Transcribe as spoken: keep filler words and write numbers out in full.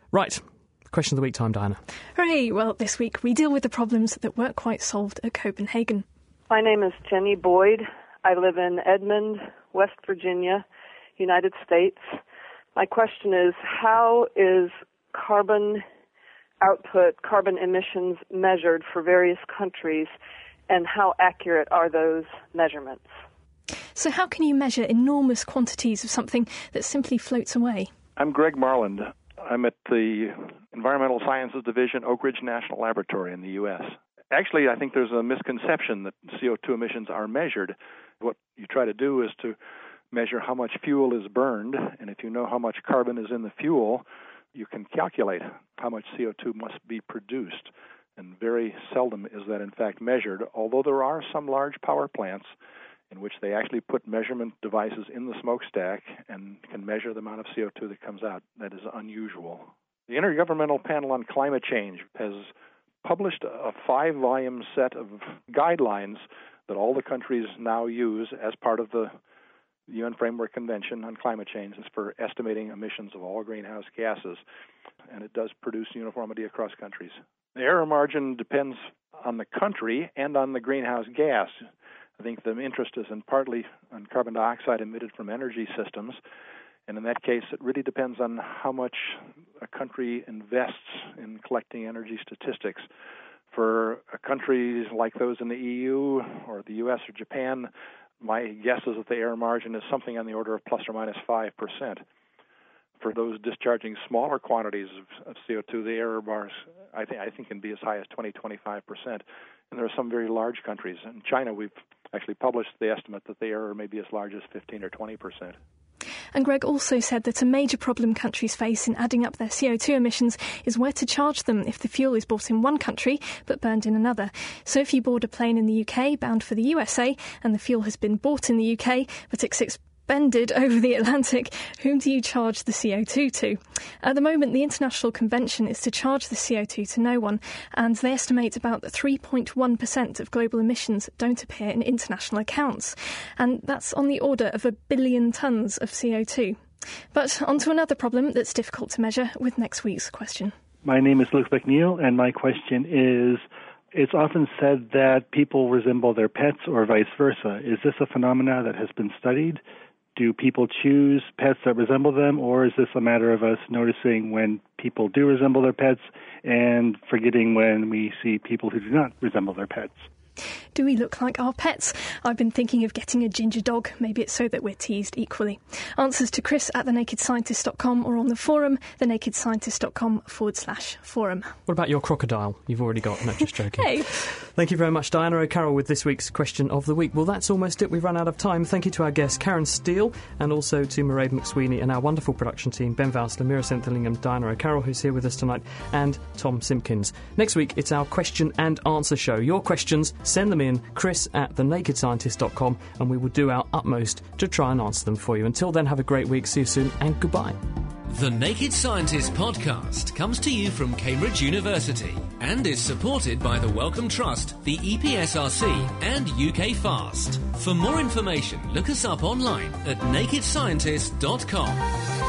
Right. Question of the week time, Diana. Hooray! Well, this week we deal with the problems that weren't quite solved at Copenhagen. My name is Jenny Boyd. I live in Edmond, West Virginia, United States. My question is, how is carbon output, carbon emissions measured for various countries, and how accurate are those measurements? So how can you measure enormous quantities of something that simply floats away? I'm Greg Marland. I'm at the Environmental Sciences Division, Oak Ridge National Laboratory in the U S. Actually, I think there's a misconception that C O two emissions are measured. What you try to do is to measure how much fuel is burned, and if you know how much carbon is in the fuel, you can calculate how much C O two must be produced. And very seldom is that in fact measured, although there are some large power plants in which they actually put measurement devices in the smokestack and can measure the amount of C O two that comes out. That is unusual. The Intergovernmental Panel on Climate Change has published a five-volume set of guidelines that all the countries now use as part of the U N Framework Convention on Climate Change. It's for estimating emissions of all greenhouse gases, and it does produce uniformity across countries. The error margin depends on the country and on the greenhouse gas. I think the interest is in partly on carbon dioxide emitted from energy systems, and in that case it really depends on how much a country invests in collecting energy statistics. For countries like those in the E U or the U S or Japan, my guess is that the error margin is something on the order of plus or minus five percent. For those discharging smaller quantities of, of C O two, the error bars, I, th- I think, can be as high as twenty to twenty-five percent. And there are some very large countries. In China, we've actually published the estimate that the error may be as large as fifteen or twenty percent. And Greg also said that a major problem countries face in adding up their C O two emissions is where to charge them if the fuel is bought in one country but burned in another. So if you board a plane in the U K bound for the U S A and the fuel has been bought in the U K but it's expended over the Atlantic, whom do you charge the C O two to? At the moment, the International Convention is to charge the C O two to no one, and they estimate about three point one percent of global emissions don't appear in international accounts. And that's on the order of a billion tonnes of C O two. But on to another problem that's difficult to measure with next week's question. My name is Luke McNeil, and my question is, it's often said that people resemble their pets or vice versa. Is this a phenomena that has been studied? Do people choose pets that resemble them, or is this a matter of us noticing when people do resemble their pets and forgetting when we see people who do not resemble their pets? Do we look like our pets? I've been thinking of getting a ginger dog. Maybe it's so that we're teased equally. Answers to Chris at the naked scientist dot com or on the forum, the naked scientist dot com forward slash forum. What about your crocodile? You've already got, no, just joking. Hey. Thank you very much, Diana O'Carroll, with this week's Question of the Week. Well, that's almost it. We've run out of time. Thank you to our guest, Karen Steele, and also to Mairead McSweeney and our wonderful production team, Ben Valsler, Mira Centillingham, Diana O'Carroll, who's here with us tonight, and Tom Simpkins. Next week, it's our question and answer show. Your questions, send them in, Chris at the naked scientist dot com, and we will do our utmost to try and answer them for you. Until then, have a great week. See you soon, and goodbye. The Naked Scientist podcast comes to you from Cambridge University and is supported by the Wellcome Trust, the E P S R C and U K FAST. For more information, look us up online at naked scientist dot com.